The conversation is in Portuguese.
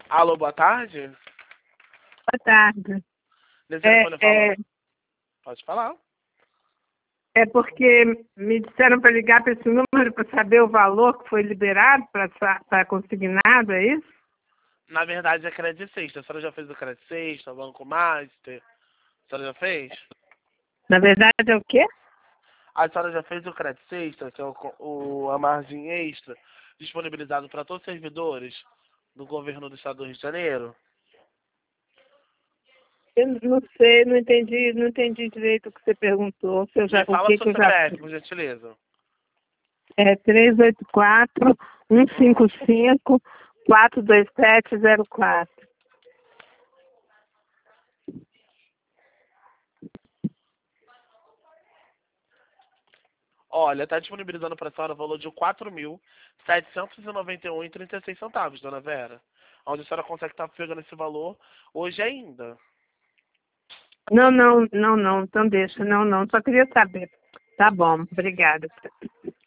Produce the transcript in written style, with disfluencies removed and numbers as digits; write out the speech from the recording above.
Alô, boa tarde. Boa tarde. Deseja É, é, Pode falar. é porque me disseram para ligar para esse número para saber o valor que foi liberado para consignado, é isso? Na verdade é crédito sexta. A senhora já fez o crédito sexta, Banco Master? A senhora já fez? Na verdade é o quê? A senhora já fez o crédito sexta, que é a margem extra, disponibilizado para todos os servidores do governo do estado do Rio de Janeiro? Eu não sei, não entendi direito o que você perguntou. Se eu Me já, o fala que seu que eu já CPF, fiz. por gentileza. É 384-155-42704. Olha, está disponibilizando para a senhora o valor de R$ 4.791,36, dona Vera. Onde a senhora consegue estar pegando esse valor hoje ainda. Não, não, não, não. Então deixa. Não, não. Só queria saber. Tá bom, obrigada.